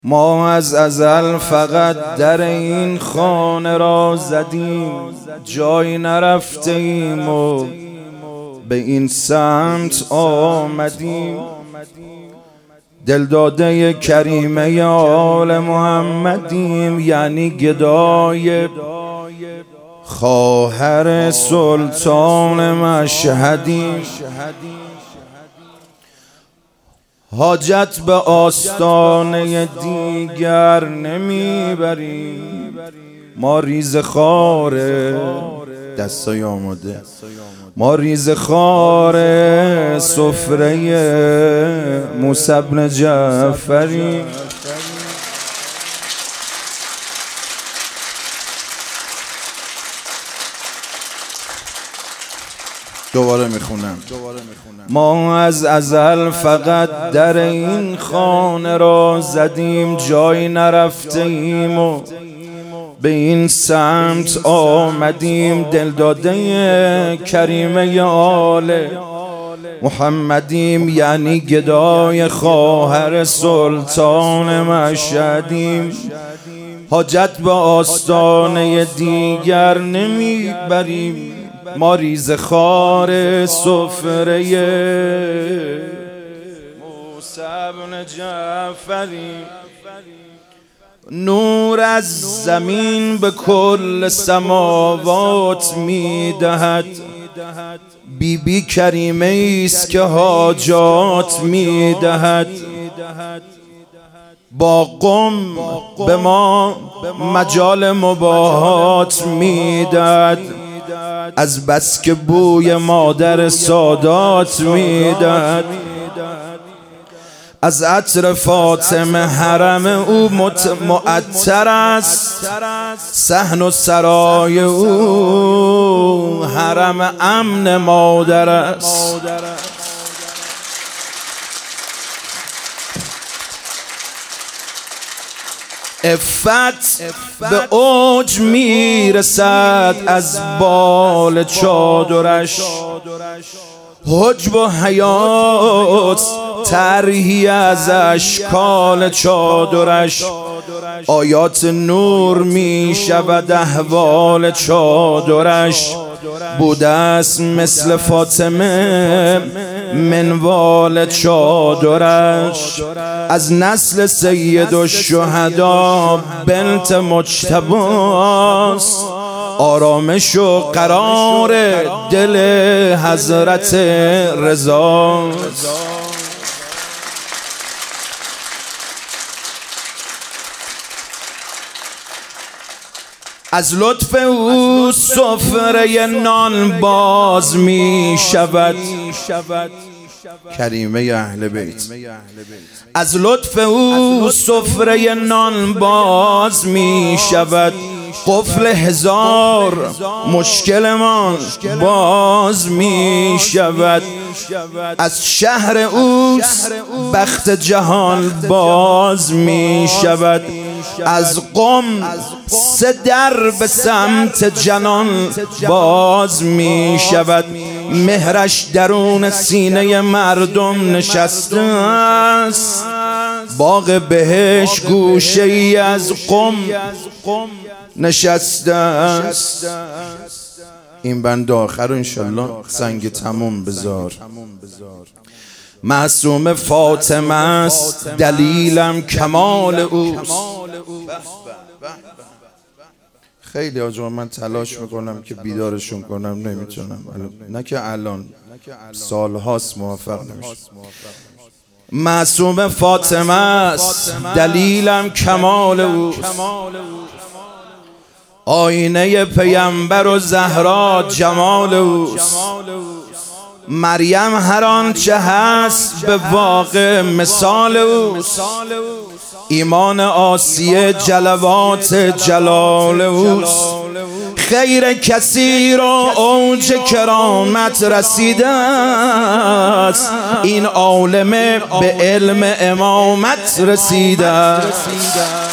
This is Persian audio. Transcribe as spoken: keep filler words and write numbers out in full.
ما از ازل فقط در این خانه را زدیم، جای نرفته ایم و به این سمت آمدیم. دلداده کریمه آل محمدیم، یعنی گدای خواهر سلطان مشهدیم. حاجت به آستانه دیگر نمیبریم، ما ریزه خار دستای آماده ما ریزه خار سفره موسی بن جعفریم. دوباره میخونم. ما از ازل فقط در این خانه را زدیم، جای نرفته ایم و به این سمت آمدیم. دلداده کریمه آل محمدیم، یعنی گدای خواهر سلطان مشهدیم. حاجت به آستانه دیگر نمیبریم، ما ریزه خار سفره موسی بن جعفریم. نور از زمین به کل سماوات میدهد، بی بی کریمه است که حاجات میدهد. با قم به ما مجال مباهات میدهد، از بس که بوی مادر سادات میدهد. از عطر فاطمه حرم او معطر است، صحن و سرای او حرم امن مادر است. عفت به اوج میرسد از بال چادرش، حجب و حیات طرحی از اشکال چادرش. آیات نور می شود احوال چادرش، بوده است مثل فاطمه منوال چادرش. از نسل سید الشهدا بنت مجتباست، آرامش و قرار دل حضرت رضا. از لطف او سفره نان باز می شود، کریمه اهل بیت. از لطف او سفره نان باز می شود، قفل هزار مشکلمان باز می شود. از شهر اوست بخت جهان باز می شود. از قم سه در به سمت جنان باز می شود. مهرش درون سینه مردم نشسته است، باغ بهشت گوشه ای از قم نشسته است. این بند آخر انشالله سنگ تموم بذار. معصوم فاطمه است، دلیلم کمال اوست. خیلی آجا من تلاش میکنم که بیدارشون کنم، نمیتونم. نه که الان، سالهاست موفق نمیشم. معصوم فاطمه است، دلیلم کمال اوست. آینه پیامبر و زهرا جمال اوست. مریم هر آنچه هست به واقع مثال اوست. ایمان آسیه جلوات جلال اوست. خیر کسی را اوج کرامت رسیده است، این عالمه به علم امامت رسیده است.